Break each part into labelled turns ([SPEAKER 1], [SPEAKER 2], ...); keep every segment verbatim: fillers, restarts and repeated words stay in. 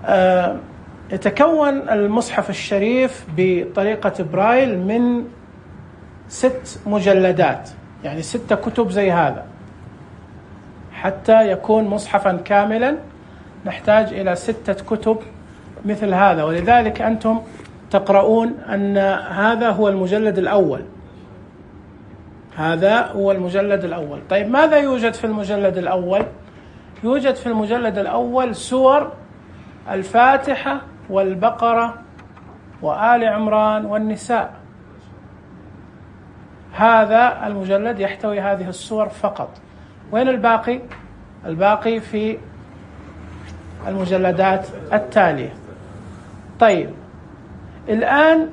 [SPEAKER 1] يتكون المصحف الشريف بطريقة برايل من ست مجلدات، يعني ستة كتب زي هذا. حتى يكون مصحفا كاملا نحتاج إلى ستة كتب مثل هذا، ولذلك أنتم تقرؤون أن هذا هو المجلد الأول، هذا هو المجلد الأول. طيب ماذا يوجد في المجلد الأول؟ يوجد في المجلد الأول سور الفاتحة والبقرة وآل عمران والنساء. هذا المجلد يحتوي هذه السور فقط. وين الباقي؟ الباقي في المجلدات التالية. طيب الآن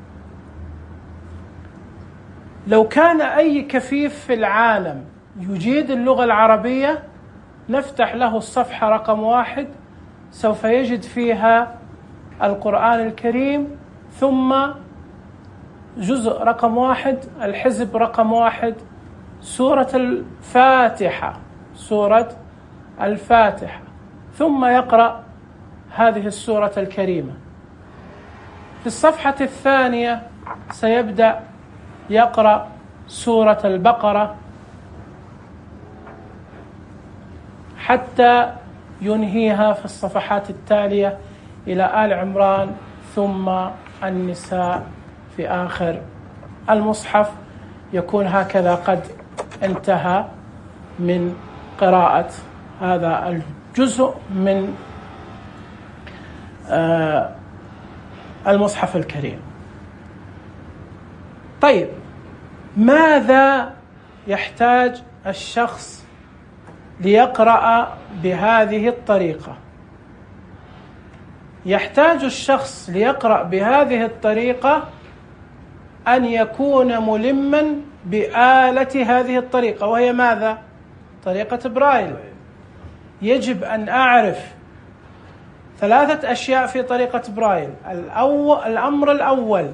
[SPEAKER 1] لو كان أي كفيف في العالم يجيد اللغة العربية نفتح له الصفحة رقم واحد، سوف يجد فيها القرآن الكريم، ثم جزء رقم واحد، الحزب رقم واحد، سورة الفاتحة، سورة الفاتحة، ثم يقرأ هذه السورة الكريمة. في الصفحة الثانية سيبدأ يقرأ سورة البقرة حتى ينهيها في الصفحات التالية إلى آل عمران ثم النساء في آخر المصحف. يكون هكذا قد انتهى من قراءة هذا الجزء من المصحف الكريم. طيب ماذا يحتاج الشخص ليقرأ بهذه الطريقة؟ يحتاج الشخص ليقرأ بهذه الطريقة أن يكون ملما بآلة هذه الطريقة، وهي ماذا؟ طريقة برايل. يجب أن أعرف ثلاثة أشياء في طريقة برايل. الأول، الأمر الأول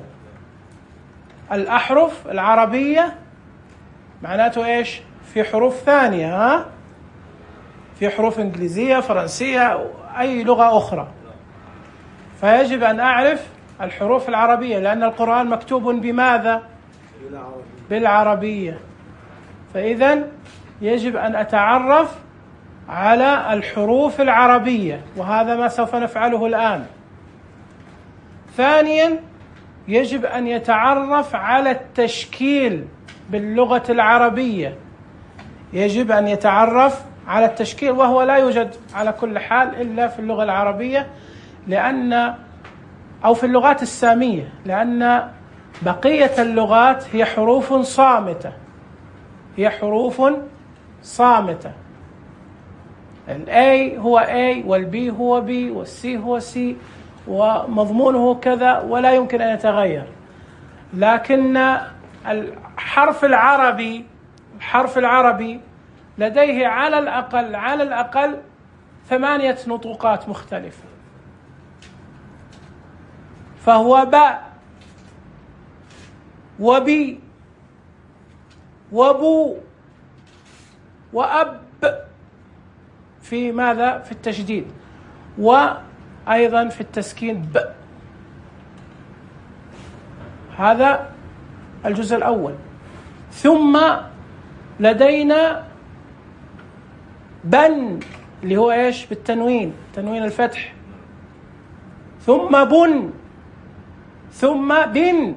[SPEAKER 1] الأحرف العربية، معناته إيش؟ في حروف ثانية، ها؟ في حروف إنجليزية، فرنسية، أي لغة أخرى، فيجب أن أعرف الحروف العربية، لأن القرآن مكتوب بماذا؟ بالعربية. فإذن يجب أن أتعرف على الحروف العربية، وهذا ما سوف نفعله الآن. ثانيا يجب أن يتعرف على التشكيل باللغة العربية، يجب أن يتعرف على التشكيل، وهو لا يوجد على كل حال إلا في اللغة العربية، لأن أو في اللغات السامية، لأن بقية اللغات هي حروف صامتة، هي حروف صامتة. الأي هو أي، والبي هو بي، والسي هو سي، ومضمونه كذا ولا يمكن أن يتغير. لكن الحرف العربي الحرف العربي لديه على الأقل على الأقل ثمانية نطوقات مختلفة، فهو باء وبي وبو وأب في ماذا؟ في التشديد، وأيضا في التسكين ب. هذا الجزء الأول. ثم لدينا بن اللي هو إيش؟ بالتنوين، تنوين الفتح، ثم بن، ثم بن.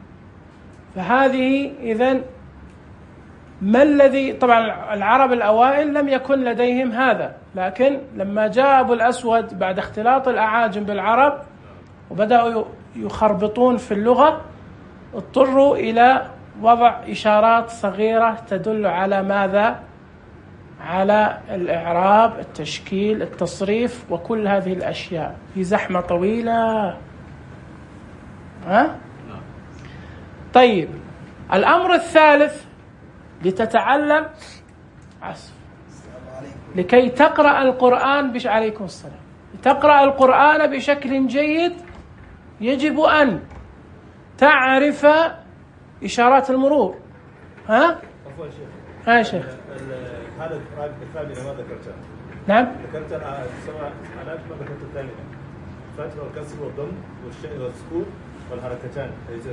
[SPEAKER 1] فهذه إذن ما الذي، طبعا العرب الأوائل لم يكن لديهم هذا، لكن لما جاء أبو الأسود بعد اختلاط الأعاجم بالعرب وبدأوا يخربطون في اللغة، اضطروا إلى وضع إشارات صغيرة تدل على ماذا؟ على الإعراب، التشكيل، التصريف، وكل هذه الأشياء في زحمة طويلة. ها؟ طيب الأمر الثالث لتتعلم عصف لكي تقرأ القرآن بش... عليكم السلام. تقرأ القرآن بشكل جيد يجب أن تعرف إشارات المرور. ها؟
[SPEAKER 2] عفوا شيخ.
[SPEAKER 1] ها شيخ.
[SPEAKER 2] هذا الثامنة ما ذكرتها.
[SPEAKER 1] نعم.
[SPEAKER 2] ذكرت أنا سمع أنا ما ذكرت الثامنة. الفتح والكسر والضم والسكون والحركتان.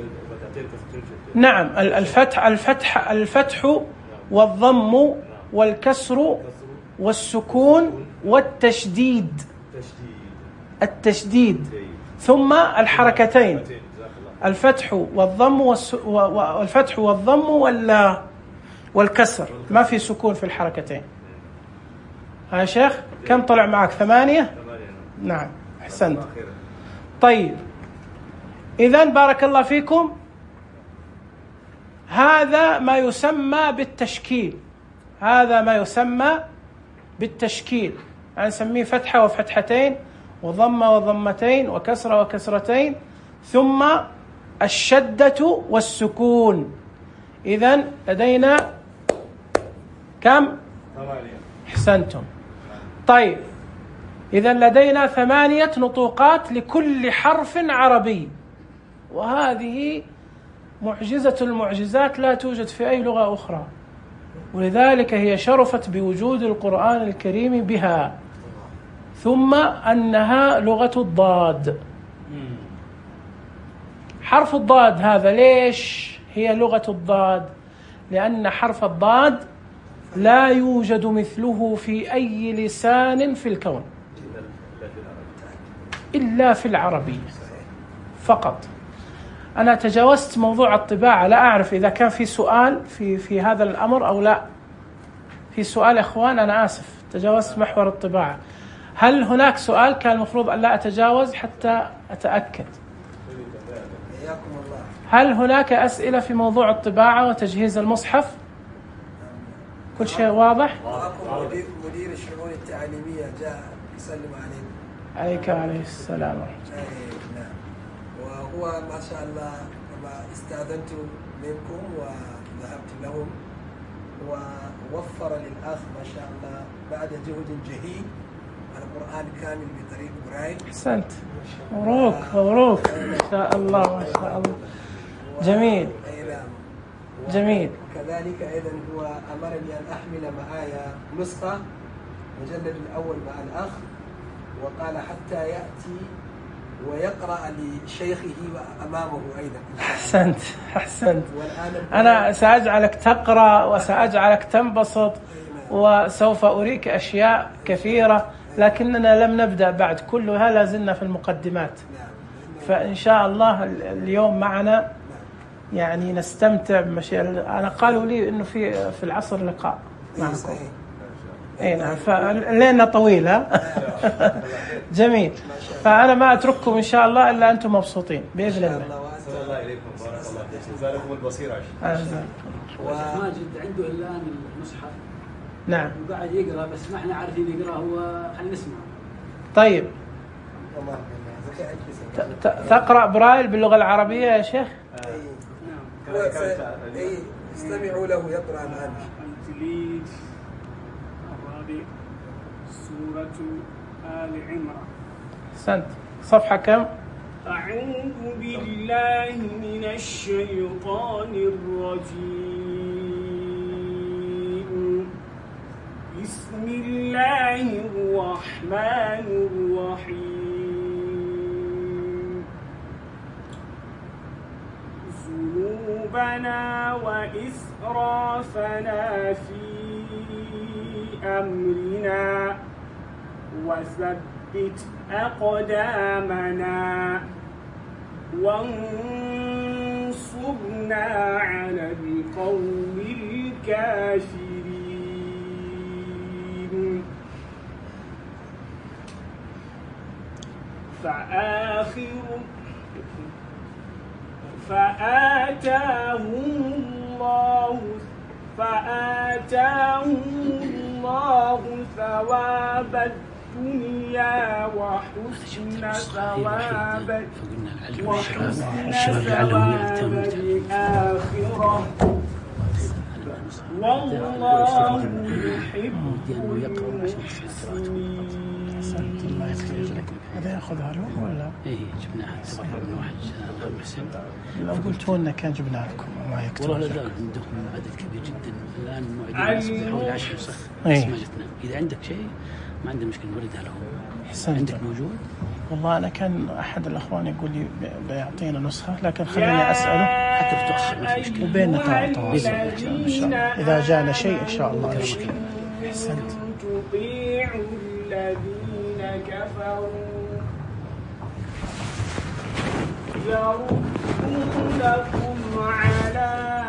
[SPEAKER 1] نعم الفتح الفتح الفتح والضم والكسر والسكون والتشديد التشديد ثم الحركتين الفتح والضم والفتح والضم والكسر، ما في سكون في الحركتين. ها شيخ كم طلع معك؟ ثمانية؟ نعم أحسنت. طيب إذن بارك الله فيكم، هذا ما يسمى بالتشكيل، هذا ما يسمى بالتشكيل، يعني نسميه فتحة وفتحتين وضمة وضمتين وكسرة وكسرتين ثم الشدة والسكون. إذن لدينا كم؟ أحسنتم. طيب إذن لدينا ثمانية نطوقات لكل حرف عربي، وهذه معجزة المعجزات لا توجد في أي لغة أخرى، ولذلك هي شرفت بوجود القرآن الكريم بها. ثم أنها لغة الضاد. حرف الضاد هذا ليش هي لغة الضاد؟ لأن حرف الضاد لا يوجد مثله في أي لسان في الكون إلا في العربية فقط. أنا تجاوزت موضوع الطباعة، لا أعرف إذا كان في سؤال في في هذا الأمر أو لا. في سؤال إخوان؟ أنا آسف تجاوزت محور الطباعة. هل هناك سؤال كان المفروض أن لا أتجاوز حتى أتأكد؟ هل هناك أسئلة في موضوع الطباعة وتجهيز المصحف؟ كل شيء واضح؟
[SPEAKER 3] مدير الشؤون التعليمية جاء يسلم عليكم.
[SPEAKER 1] عليك عليه السلام.
[SPEAKER 3] نعم. وهو ما شاء الله كما استأذنت منكم وذهبت لهم، ووفر للأخ ما شاء الله بعد جهد جهيد القرآن كامل بطريق برايل.
[SPEAKER 1] أحسنت، مبروك مبروك ما شاء الله ما شاء الله. جميل جميل.
[SPEAKER 3] كذلك أيضا هو أمرني أن أحمل معايا نسخة مجلد الأول مع الأخ، وقال حتى يأتي ويقرأ لشيخه أمامه أيضا.
[SPEAKER 1] أحسنت أحسنت. أنا سأجعلك تقرأ وسأجعلك تنبسط وسوف أريك أشياء كثيرة، لكننا لم نبدأ بعد، كلها لازلنا في المقدمات. فإن شاء الله اليوم معنا يعني نستمتع بمشيئة. أنا قالوا لي إنه في في العصر لقاء معكم. أي نعم، فليلنا طويلة. جميل. فأنا ما أترككم إن شاء الله إلا أنتم مبسوطين بإذن الله.
[SPEAKER 2] صلى الله عليكم بارك الله فيكم، زادكم البصيرة.
[SPEAKER 4] وماجد عنده الآن المصحف.
[SPEAKER 1] نعم.
[SPEAKER 4] وقاعد يقرأ بس ما إحنا عارفين يقرأ، هو خلينا نسمع.
[SPEAKER 1] طيب. تقرأ برايل باللغة العربية يا شيخ؟
[SPEAKER 3] نعم. استمعوا له يقرأ الآن.
[SPEAKER 5] الجليد الرابع سورة آل عمران.
[SPEAKER 1] أحسنت. صفحة كم؟
[SPEAKER 5] أعوذ بالله من الشيطان الرجيم. بسم الله الرحمن الرحيم. ذنوبنا وإسرافنا في أمرنا وثبت أقدامنا وانصرنا على القوم الكافرين. فآخر فآتاهم الله فآتاهم الله ثواب الدنيا وحسن ثواب وحسن ثواب الآخرة، والله يحب المحسنين.
[SPEAKER 1] هذا ياخذها له ولا؟
[SPEAKER 4] ايه جبناها تبرع من واحد محسن.
[SPEAKER 1] لو قلتوا لنا كان جبنا لكم ما يكتب.
[SPEAKER 4] والله لا عندهم عدد كبير جدا الان موعدين حوالي عشر نسخ بس ما جتنا. اذا عندك شيء ما عندنا مشكله نوردها لهم.
[SPEAKER 1] حسنت.
[SPEAKER 4] عندك موجود؟
[SPEAKER 1] والله أنا كان أحد الأخوان يقول لي بيعطينا نسخة، لكن خليني أسأله
[SPEAKER 4] حتى في توسع ما في مشكلة،
[SPEAKER 1] وبيننا تواصل إن شاء الله. إذا جاءنا شيء إن شاء الله يشكر. أحسنت.
[SPEAKER 5] تطيعوا الذين كفروا يردونكم على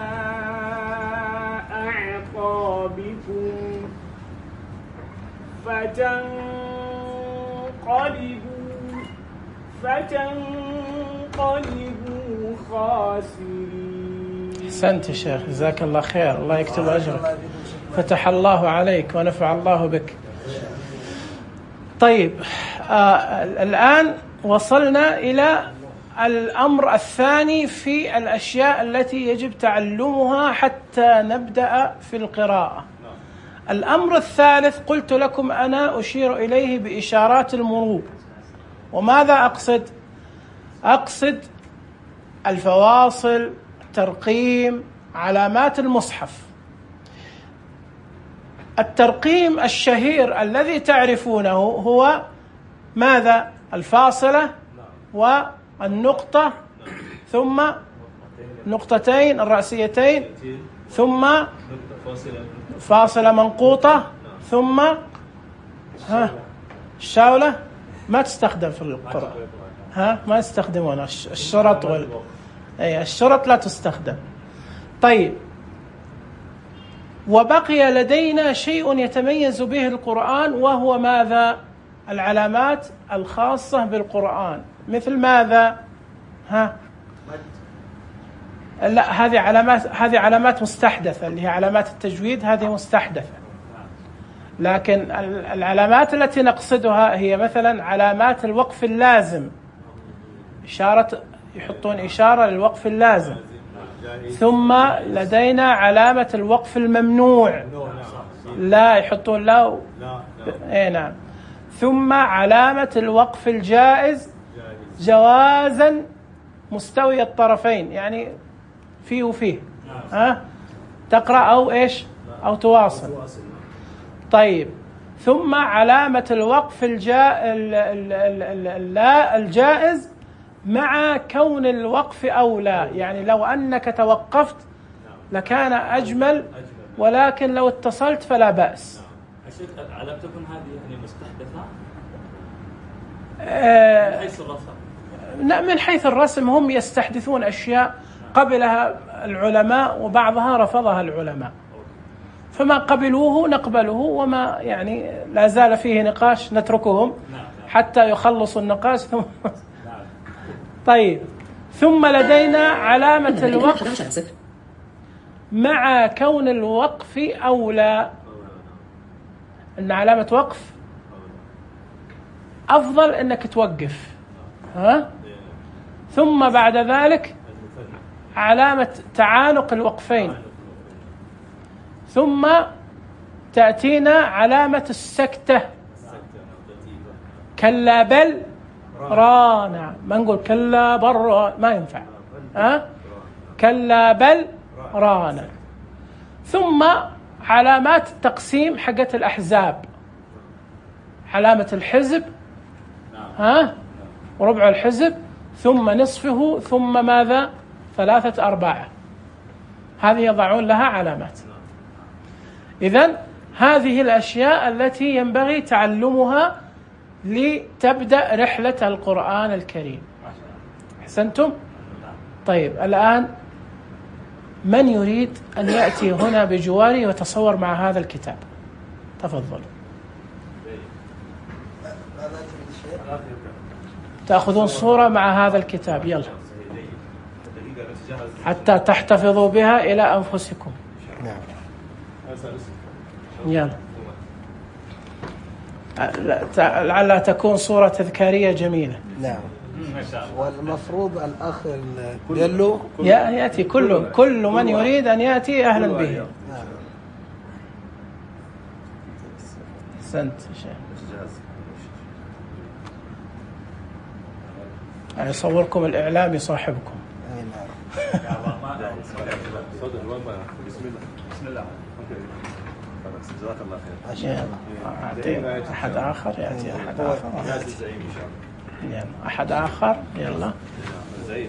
[SPEAKER 5] أعقابكم فتنقلبوا فتنقلبوا خاسرين.
[SPEAKER 1] أحسنت يا شيخ، جزاك الله خير، الله يكتب أجرك، فتح الله عليك ونفع الله بك. طيب آه الآن وصلنا إلى الأمر الثاني في الأشياء التي يجب تعلمها حتى نبدأ في القراءة. الأمر الثالث قلت لكم أنا أشير إليه بإشارات المرور. وماذا أقصد؟ أقصد الفواصل، الترقيم، علامات المصحف. الترقيم الشهير الذي تعرفونه هو ماذا؟ الفاصلة والنقطة ثم نقطتين الرأسيتين ثم فاصلة منقوطة ثم ها الشاولة ما تستخدم في القرآن، ها ما يستخدمون الشرط وال أي الشرط لا تستخدم. طيب وبقي لدينا شيء يتميز به القرآن وهو ماذا؟ العلامات الخاصة بالقرآن. مثل ماذا؟ ها لا هذه علامات هذه علامات مستحدثة اللي هي علامات التجويد، هذه مستحدثة. لكن العلامات التي نقصدها هي مثلا علامات الوقف اللازم، إشارة يحطون إشارة للوقف اللازم. ثم لدينا علامة الوقف الممنوع، لا يحطون لا اي نعم. ثم علامة الوقف الجائز جوازا مستوي الطرفين، يعني فيه وفيه، ها تقرأ أو إيش أو تواصل. طيب ثم علامة الوقف الجا... الجائز مع كون الوقف أولى، يعني لو أنك توقفت لكان أجمل، ولكن لو اتصلت فلا بأس.
[SPEAKER 2] علامة تكون هذه يعني مستحدثة
[SPEAKER 1] آه
[SPEAKER 2] من حيث الرسم.
[SPEAKER 1] من حيث الرسم هم يستحدثون أشياء قبلها العلماء وبعضها رفضها العلماء، فما قبلوه نقبله، وما يعني لا زال فيه نقاش نتركهم حتى يخلصوا النقاش ثم طيب ثم لدينا علامة الوقف مع كون الوقف أولى، أن علامة وقف أفضل أنك توقف، ها؟ ثم بعد ذلك علامة تعانق الوقفين، ثم تأتينا علامة السكتة، كلا بل رانا، ما نقول كلا بر ما ينفع، ها؟ كلا بل رانا. ثم علامات التقسيم حقت الأحزاب، علامة الحزب، ها وربع الحزب، ثم نصفه، ثم ماذا؟ ثلاثة أرباعه. هذه يضعون لها علامات. إذن هذه الأشياء التي ينبغي تعلمها لتبدأ رحلة القرآن الكريم. أحسنتم؟ طيب الآن من يريد أن يأتي هنا بجواري وتصور مع هذا الكتاب؟ تفضل. تأخذون صورة مع هذا الكتاب، يلا حتى تحتفظوا بها إلى أنفسكم. يلا لعلها تكون صورة تذكارية جميلة.
[SPEAKER 3] نعم. والمفروض الأخ يلو
[SPEAKER 1] يأتي كل كل من يريد أن يأتي أهلا به. أحسنت يا شيخ. يصوركم الإعلامي صاحبكم.
[SPEAKER 2] بسم الله بسم الله. جزاك الله خير.
[SPEAKER 1] أعطي أحد آخر، يأتي أحد آخر. يلا أحد آخر يلا.